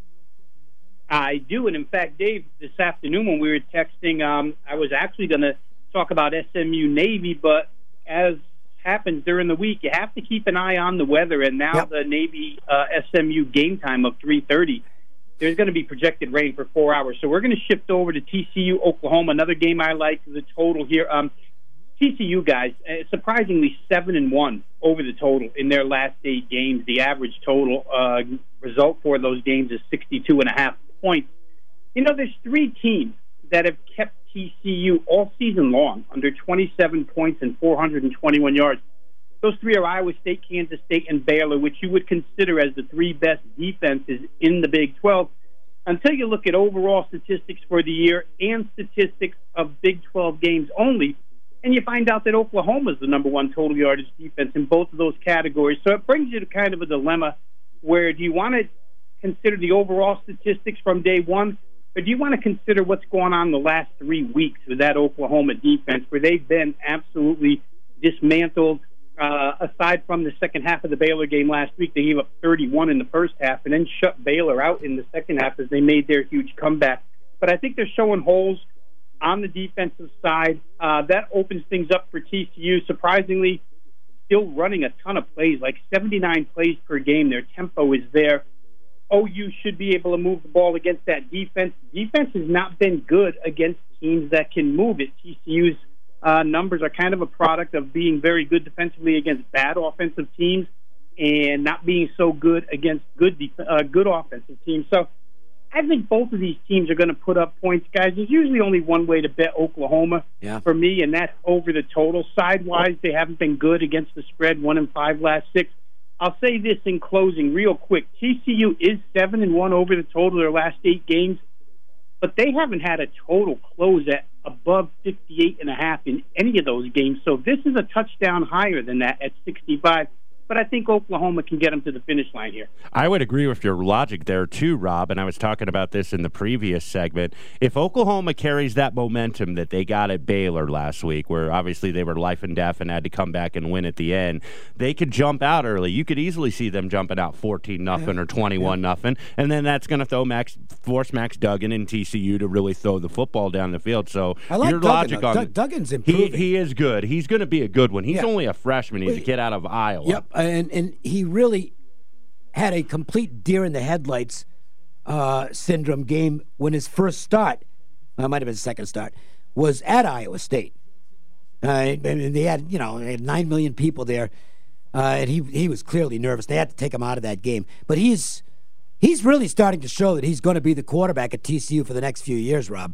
I do, and in fact, Dave, this afternoon when we were texting, um, I was actually going to talk about S M U Navy, but as happens during the week, you have to keep an eye on the weather, and now Yep. the Navy uh, S M U game time of three thirty, there's going to be projected rain for four hours. So we're going to shift over to T C U-Oklahoma, another game I like, the total here. Um, T C U guys, uh, surprisingly seven and one over the total in their last eight games. The average total uh, result for those games is sixty-two and a half points. You know, there's three teams that have kept T C U all season long under twenty-seven points and four hundred twenty-one yards. Those three are Iowa State, Kansas State, and Baylor, which you would consider as the three best defenses in the Big twelve. Until you look at overall statistics for the year and statistics of Big twelve games only, and you find out that Oklahoma is the number one total yardage defense in both of those categories. So it brings you to kind of a dilemma where do you want to consider the overall statistics from day one, or do you want to consider what's going on the last three weeks with that Oklahoma defense where they've been absolutely dismantled? Uh, aside from the second half of the Baylor game last week, they gave up thirty-one in the first half and then shut Baylor out in the second half as they made their huge comeback. But I think they're showing holes on the defensive side. Uh, that opens things up for T C U. Surprisingly, still running a ton of plays, like seventy-nine plays per game. Their tempo is there. O U should be able to move the ball against that defense. Defense has not been good against teams that can move it. T C U's uh, numbers are kind of a product of being very good defensively against bad offensive teams and not being so good against good def- uh, good offensive teams. So I think both of these teams are going to put up points, guys. There's usually only one way to bet Oklahoma Yeah. for me, and that's over the total. Sidewise, they haven't been good against the spread, one and five last six. I'll say this in closing real quick. T C U is seven and one over the total their last eight games, but they haven't had a total close at above fifty-eight and a half in any of those games. So this is a touchdown higher than that at sixty-five. But I think Oklahoma can get them to the finish line here. I would agree with your logic there too, Rob, and I was talking about this in the previous segment. If Oklahoma carries that momentum that they got at Baylor last week, where obviously they were life and death and had to come back and win at the end, they could jump out early. You could easily see them jumping out fourteen nothing or twenty-one nothing, and then that's going to throw Max, force Max Duggan and T C U to really throw the football down the field. So I like your Duggan, logic though. on Dug- Duggan's he, improving. he is good. He's going to be a good one. He's Yeah. only a freshman. He's Well, a kid out of Iowa. Yep, and and he really had a complete deer in the headlights uh, syndrome game when his first start, uh, might have been his second start, was at Iowa State. Uh, and and they had, you know, they had nine million people there, uh, and he he was clearly nervous. They had to take him out of that game. But he's he's really starting to show that he's going to be the quarterback at T C U for the next few years, Rob.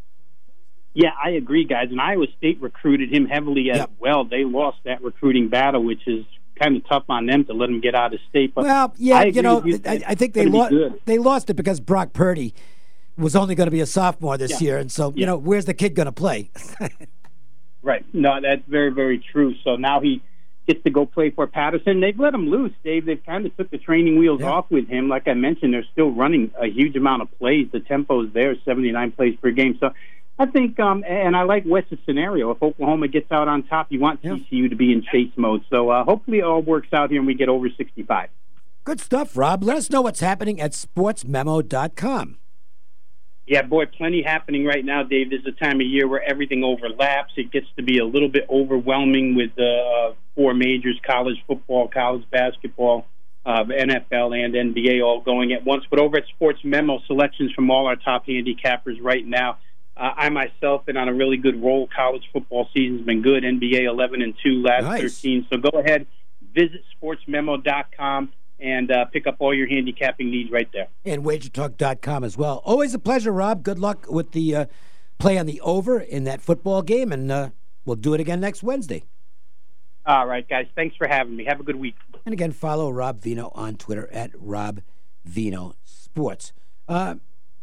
Yeah, I agree, guys. And Iowa State recruited him heavily as Yep. well. They lost that recruiting battle, which is kind of tough on them to let him get out of state. But Well, yeah, I you agree know, with you. I, I think It's they gonna be lost. good. They lost it because Brock Purdy was only going to be a sophomore this Yeah. year, and so, you Yeah. know, where's the kid going to play? Right. No, that's very, very true. So now he gets to go play for Patterson. They've let him loose, Dave. They've kind of took the training wheels Yeah. off with him. Like I mentioned, they're still running a huge amount of plays. The tempo is there, seventy-nine plays per game. So I think, um, and I like Wes's scenario. If Oklahoma gets out on top, you want Yeah. T C U to be in chase mode. So uh, hopefully it all works out here and we get over sixty-five. Good stuff, Rob. Let us know what's happening at sports memo dot com. Yeah, boy, plenty happening right now, Dave. This is a time of year where everything overlaps. It gets to be a little bit overwhelming with the uh, four majors, college football, college basketball, uh, N F L, and N B A all going at once. But over at Sports Memo, selections from all our top handicappers right now. Uh, I myself been on a really good roll. College football season's been good. N B A eleven and two, last Nice. thirteen. So go ahead, visit sports memo dot com. and uh, pick up all your handicapping needs right there. And wager talk dot com as well. Always a pleasure, Rob. Good luck with the uh, play on the over in that football game, and uh, we'll do it again next Wednesday. All right, guys. Thanks for having me. Have a good week. And again, follow Rob Vino on Twitter at Rob Vino Sports. Uh,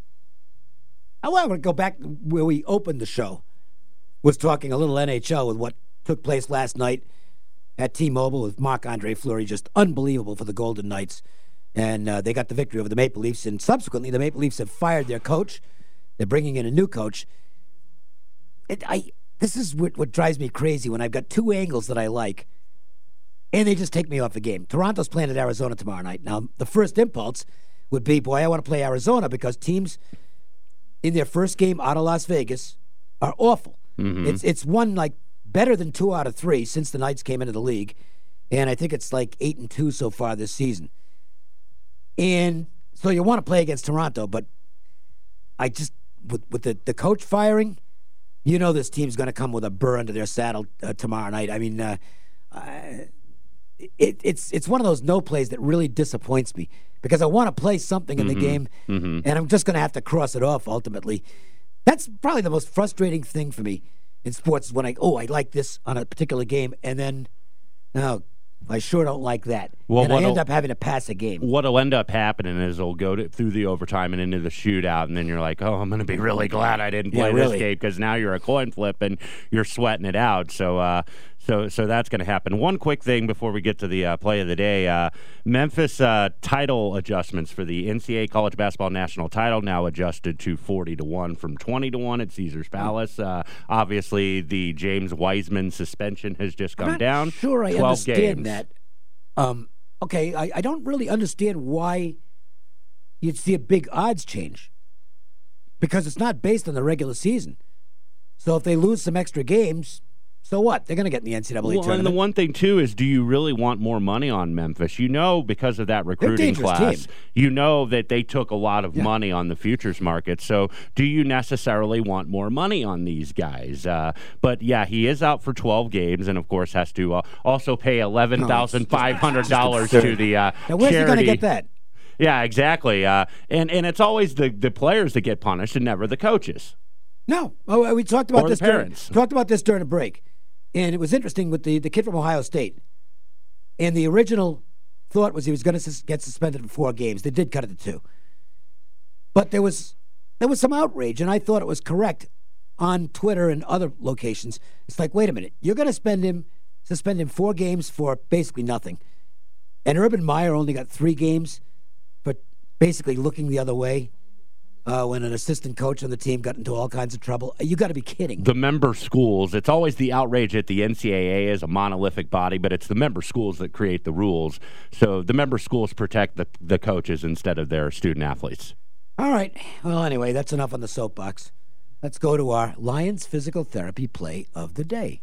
I want to go back where we opened the show, was talking a little N H L with what took place last night at T-Mobile with Marc-Andre Fleury, just unbelievable for the Golden Knights. And uh, they got the victory over the Maple Leafs. And subsequently, the Maple Leafs have fired their coach. They're bringing in a new coach. It, I This is what, what drives me crazy when I've got two angles that I like, and they just take me off the game. Toronto's playing at Arizona tomorrow night. Now, the first impulse would be, boy, I want to play Arizona because teams in their first game out of Las Vegas are awful. Mm-hmm. It's it's one like better than two out of three since the Knights came into the league, and I think it's like eight and two so far this season. And so you want to play against Toronto, but I just with with the, the coach firing, you know this team's going to come with a burr under their saddle uh, tomorrow night. I mean, uh, uh, it, it's it's one of those no plays that really disappoints me because I want to play something in Mm-hmm. the game, Mm-hmm. and I'm just going to have to cross it off ultimately. That's probably the most frustrating thing for me in sports is when I, oh, I like this on a particular game, and then, no, I sure don't like that. Well, and I end what'll- up having to pass a game. What'll end up happening is they'll go to, through the overtime and into the shootout, and then you're like, oh, I'm going to be really glad I didn't play Yeah, this really. game because now you're a coin flip and you're sweating it out. So, uh, so, so that's going to happen. One quick thing before we get to the uh, play of the day: uh, Memphis uh, title adjustments for the N C double A College Basketball National Title now adjusted to forty to one from twenty to one at Caesars Palace. Uh, obviously, the James Wiseman suspension has just come I'm not down. sure I twelve understand games. that. Um, okay, I, I don't really understand why you'd see a big odds change because it's not based on the regular season. So if they lose some extra games, so what? They're going to get in the N C double A Well, and the tournament. one thing too is, do you really want more money on Memphis? You know, because of that recruiting dangerous class, team. you know that they took a lot of Yeah. money on the futures market. So, do you necessarily want more money on these guys? Uh, but yeah, he is out for twelve games, and of course has to uh, also pay eleven thousand five hundred dollars No, it's to just the uh, now, where's charity. he going to get that? Yeah, exactly. Uh, and and it's always the the players that get punished, and never the coaches. No. Oh, we talked about Or the this. During, parents. talked about this during a break, and it was interesting with the the kid from Ohio State. And the original thought was he was going to sus- get suspended for four games. They did cut it to two, but there was there was some outrage, and I thought it was correct on Twitter and other locations. It's like, wait a minute, you're going to spend him suspend him four games for basically nothing, and Urban Meyer only got three games for basically looking the other way. Uh, when an assistant coach on the team got into all kinds of trouble. You got to be kidding. The member schools, it's always the outrage at the N C double A as a monolithic body, but it's the member schools that create the rules. So the member schools protect the, the coaches instead of their student athletes. All right. Well, anyway, that's enough on the soapbox. Let's go to our Lions Physical Therapy play of the day.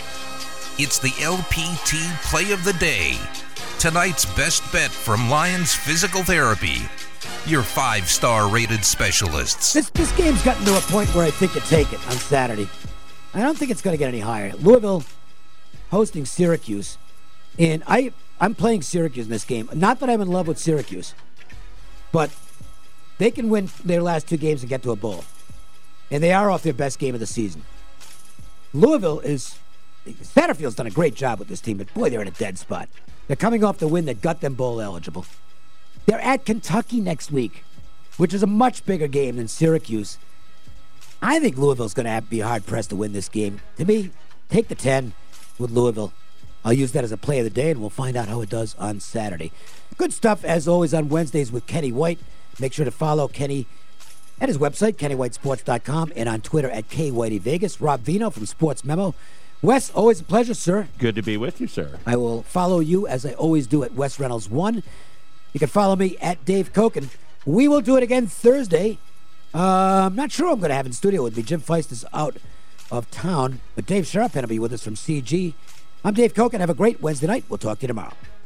It's the L P T Play of the Day. Tonight's best bet from Lions Physical Therapy. Your five-star rated specialists. This this game's gotten to a point where I think you take it on Saturday. I don't think it's going to get any higher. Louisville hosting Syracuse, and I I'm playing Syracuse in this game. Not that I'm in love with Syracuse, but they can win their last two games and get to a bowl, and they are off their best game of the season. Louisville is Satterfield's done a great job with this team, but boy, they're in a dead spot. They're coming off the win that got them bowl eligible. They're at Kentucky next week. which is a much bigger game than Syracuse. I think Louisville's going to be hard-pressed to win this game. To me, take the ten with Louisville. I'll use that as a play of the day, and we'll find out how it does on Saturday. Good stuff, as always, on Wednesdays with Kenny White. Make sure to follow Kenny at his website, kenny white sports dot com, and on Twitter at K Whitey Vegas. Rob Vino from Sports Memo. Wes, always a pleasure, sir. Good to be with you, sir. I will follow you, as I always do, at Wes Reynolds one. You can follow me at Dave Koken. We will do it again Thursday. Uh, I'm not sure I'm going to have in studio with me. Jim Feist is out of town, but Dave Sharpen will be with us from C G. I'm Dave Koken. Have a great Wednesday night. We'll talk to you tomorrow.